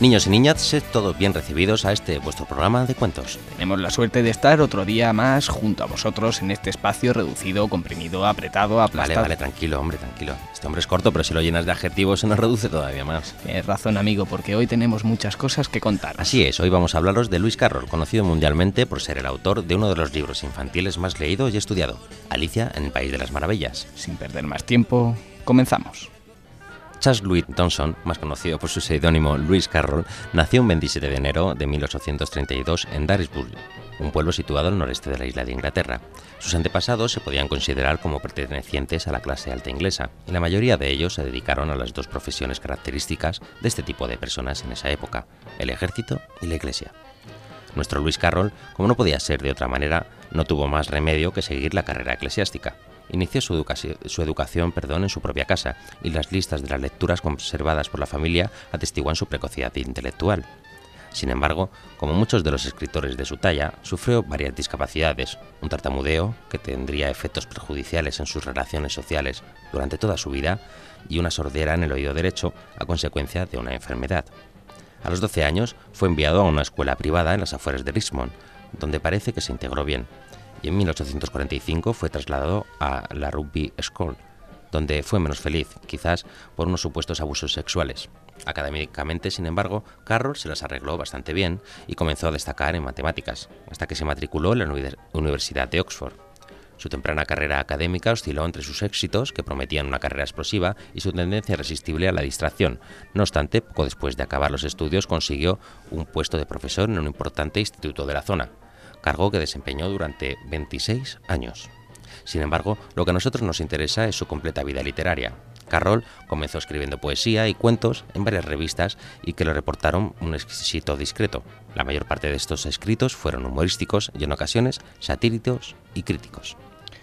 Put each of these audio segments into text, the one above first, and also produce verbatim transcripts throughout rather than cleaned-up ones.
Niños y niñas, sed todos bien recibidos a este vuestro programa de cuentos. Tenemos la suerte de estar otro día más junto a vosotros en este espacio reducido, comprimido, apretado, aplastado. Vale, vale, tranquilo, hombre, tranquilo. Este hombre es corto, pero si lo llenas de adjetivos se nos reduce todavía más. Tienes razón, amigo, porque hoy tenemos muchas cosas que contar. Así es, hoy vamos a hablaros de Lewis Carroll, conocido mundialmente por ser el autor de uno de los libros infantiles más leídos y estudiado, Alicia en el País de las Maravillas. Sin perder más tiempo, comenzamos. Charles Louis Dawson, más conocido por su seudónimo Lewis Carroll, nació un veintisiete de enero de mil ochocientos treinta y dos en Daresbury, un pueblo situado al noreste de la isla de Inglaterra. Sus antepasados se podían considerar como pertenecientes a la clase alta inglesa, y la mayoría de ellos se dedicaron a las dos profesiones características de este tipo de personas en esa época, el ejército y la iglesia. Nuestro Lewis Carroll, como no podía ser de otra manera, no tuvo más remedio que seguir la carrera eclesiástica. Inició su educación, su educación perdón, en su propia casa, y las listas de las lecturas conservadas por la familia atestiguan su precocidad intelectual. Sin embargo, como muchos de los escritores de su talla, sufrió varias discapacidades, un tartamudeo que tendría efectos perjudiciales en sus relaciones sociales durante toda su vida y una sordera en el oído derecho a consecuencia de una enfermedad. A los doce años fue enviado a una escuela privada en las afueras de Richmond, donde parece que se integró bien, y en mil ochocientos cuarenta y cinco fue trasladado a la Rugby School, donde fue menos feliz, quizás por unos supuestos abusos sexuales. Académicamente, sin embargo, Carroll se las arregló bastante bien y comenzó a destacar en matemáticas, hasta que se matriculó en la Universidad de Oxford. Su temprana carrera académica osciló entre sus éxitos, que prometían una carrera explosiva, y su tendencia irresistible a la distracción. No obstante, poco después de acabar los estudios consiguió un puesto de profesor en un importante instituto de la zona, cargo que desempeñó durante veintiséis años. Sin embargo, lo que a nosotros nos interesa es su completa vida literaria. Carroll comenzó escribiendo poesía y cuentos en varias revistas y que le reportaron un éxito discreto. La mayor parte de estos escritos fueron humorísticos y en ocasiones satíricos y críticos.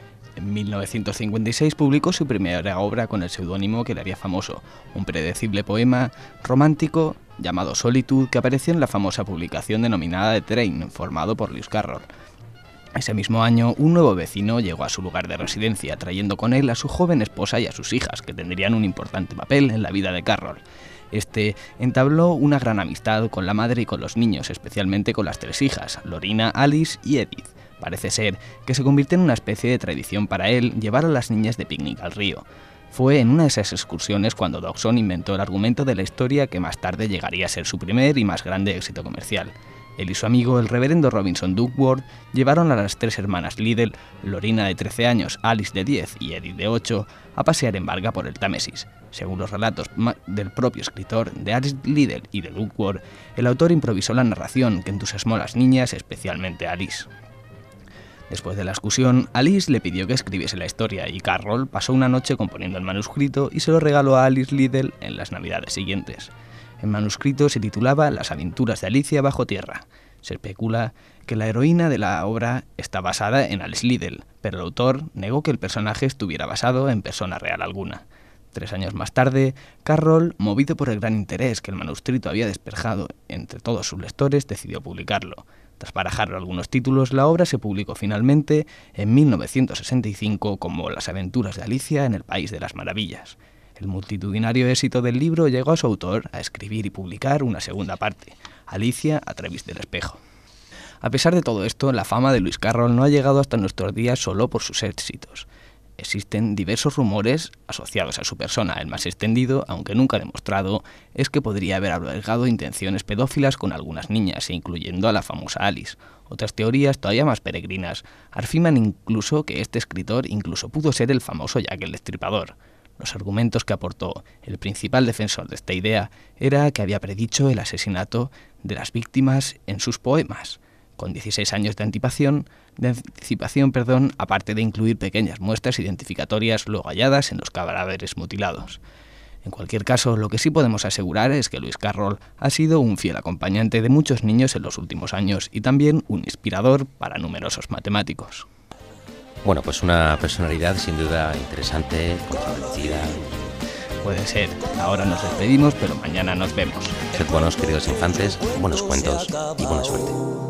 En mil novecientos cincuenta y seis publicó su primera obra con el seudónimo que le haría famoso, un predecible poema romántico llamado Solitude, que apareció en la famosa publicación denominada The Train, formado por Lewis Carroll. Ese mismo año, un nuevo vecino llegó a su lugar de residencia, trayendo con él a su joven esposa y a sus hijas, que tendrían un importante papel en la vida de Carroll. Este entabló una gran amistad con la madre y con los niños, especialmente con las tres hijas, Lorina, Alice y Edith. Parece ser que se convirtió en una especie de tradición para él llevar a las niñas de picnic al río. Fue en una de esas excursiones cuando Dawson inventó el argumento de la historia que más tarde llegaría a ser su primer y más grande éxito comercial. Él y su amigo, el reverendo Robinson Duckworth, llevaron a las tres hermanas Liddell, Lorina de trece años, Alice de diez y Edith de ocho, a pasear en barca por el Támesis. Según los relatos del propio escritor, de Alice Liddell y de Duckworth, el autor improvisó la narración que entusiasmó a las niñas, especialmente a Alice. Después de la excursión, Alice le pidió que escribiese la historia y Carroll pasó una noche componiendo el manuscrito y se lo regaló a Alice Liddell en las navidades siguientes. El manuscrito se titulaba Las aventuras de Alicia bajo tierra. Se especula que la heroína de la obra está basada en Alice Liddell, pero el autor negó que el personaje estuviera basado en persona real alguna. Tres años más tarde, Carroll, movido por el gran interés que el manuscrito había despertado entre todos sus lectores, decidió publicarlo. Tras barajar algunos títulos, la obra se publicó finalmente en mil novecientos sesenta y cinco como Las aventuras de Alicia en el País de las Maravillas. El multitudinario éxito del libro llegó a su autor a escribir y publicar una segunda parte, Alicia a través del espejo. A pesar de todo esto, la fama de Lewis Carroll no ha llegado hasta nuestros días solo por sus éxitos. Existen diversos rumores asociados a su persona. El más extendido, aunque nunca demostrado, es que podría haber albergado intenciones pedófilas con algunas niñas, incluyendo a la famosa Alice. Otras teorías, todavía más peregrinas, afirman incluso que este escritor incluso pudo ser el famoso Jack el Destripador. Los argumentos que aportó el principal defensor de esta idea era que había predicho el asesinato de las víctimas en sus poemas, con dieciséis años de anticipación, de anticipación, perdón, aparte de incluir pequeñas muestras identificatorias luego halladas en los cadáveres mutilados. En cualquier caso, lo que sí podemos asegurar es que Lewis Carroll ha sido un fiel acompañante de muchos niños en los últimos años y también un inspirador para numerosos matemáticos. Bueno, pues una personalidad sin duda interesante, controvertida. Puede ser. Ahora nos despedimos, pero mañana nos vemos. Sed buenos, queridos infantes, buenos cuentos y buena suerte.